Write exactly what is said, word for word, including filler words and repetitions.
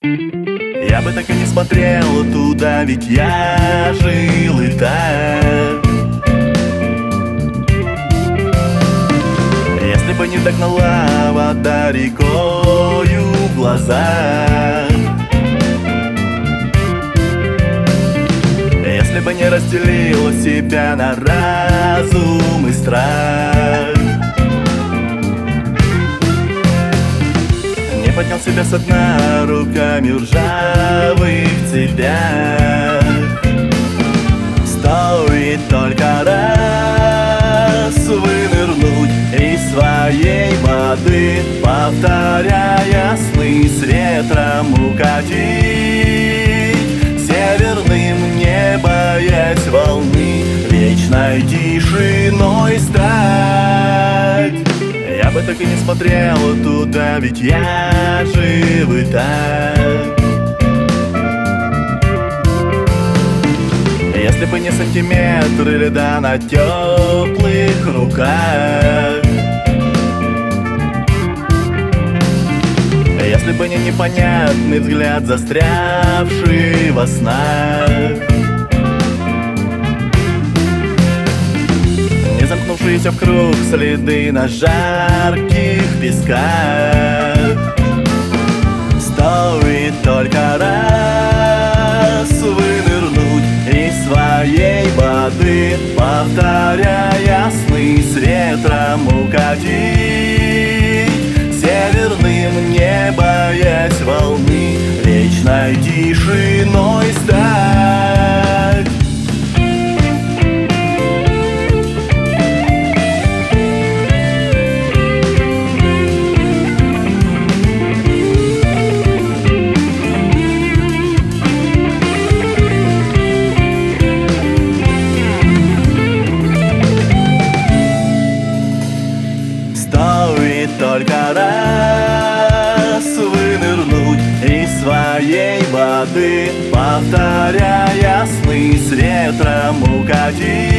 Я бы так и не смотрел туда, ведь я жил и так. Если бы не догнала вода рекою в глазах, если бы не разделил себя на разум и страх, не поднял себя со дна руками в ржавых цепях. Стоит только раз вынырнуть из своей воды, повторяя сны, с ветром укатить северным, не боясь волны, вечной тишиной стать. Я бы так и не смотрел туда, ведь я жив и так. Если бы не сантиметры льда на теплых руках, если бы не непонятный взгляд, застрявший во снах, не замкнувшиеся в круг следы на жарких песках, стоит только раз вынырнуть из своей воды, повторяя сны, с ветром укатить северным, не боясь волны, вечной тишиной стать. Стоит только раз вынырнуть из своей воды, повторяя сны, с ветром укатить